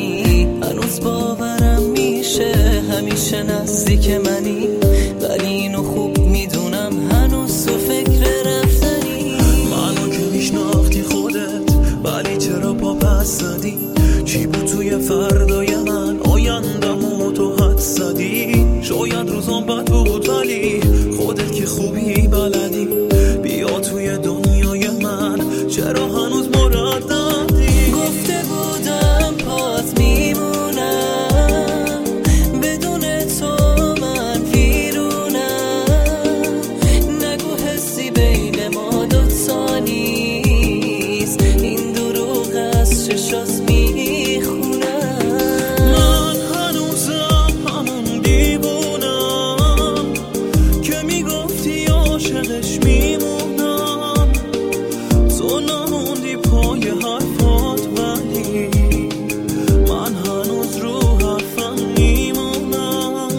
منی، هنوز باورم میشه همیشه نزدیک منی، ولی اینو خوب میدونم هنوز تو فکر رفتنی. منو که میشناختی خودت ولی چرا پا پس زدی؟ چی بود توی فردای من آیندمو تو حد زدی؟ شاید روزام بد بود ولی خودت که خوبی بلدی، بیا توی دنیای من چرا هنوز مرددی؟ گفته بودم پات میمونم، بدون تو من ویرونم، نگو حسی بین ما دوتا نیست، این دروغ از چشات میخونم. من هنوزم همون دیوونم که میگفتی عاشقش میمونم، تو نموندی پای حرفات ولی من هنوز رو حرفم میمونم.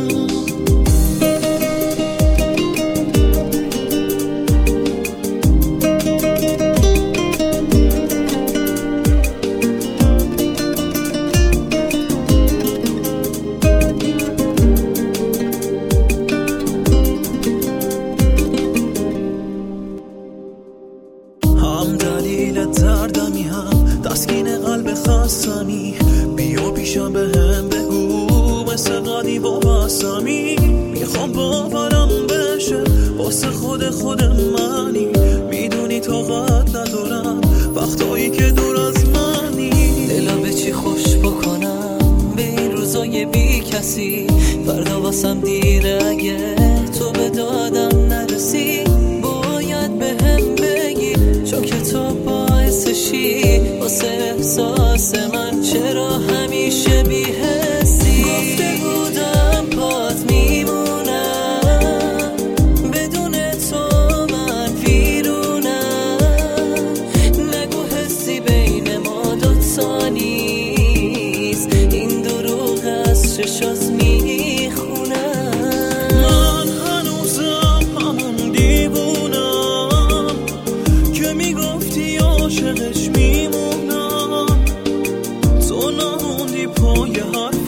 هم دلیل دردمی هم تسکین قلب خستمی، بیا پیشم به هم بگو مثل قدی وابستمی، میخوام باورم بشه واسه خود منی، میدونی طاقت ندارم وقتایی که دور از منی. دلا به چی خوش بکنم به این روزای بی کسی، فردا واسم دیره اگه تو به دادم نرسی، باید به هم بگی چون که تو باعثشی واسه احساس من چرا همیشه بی حسی. گفته بودم پات میمونم، بدون تو من ویرونم، نگو حسی بین ما دوتا نیست، این دروغ از چشات میخونم. من هنوزم همون دیوونم که میگفتی عاشقش میمونم، تو نموندی پای حرف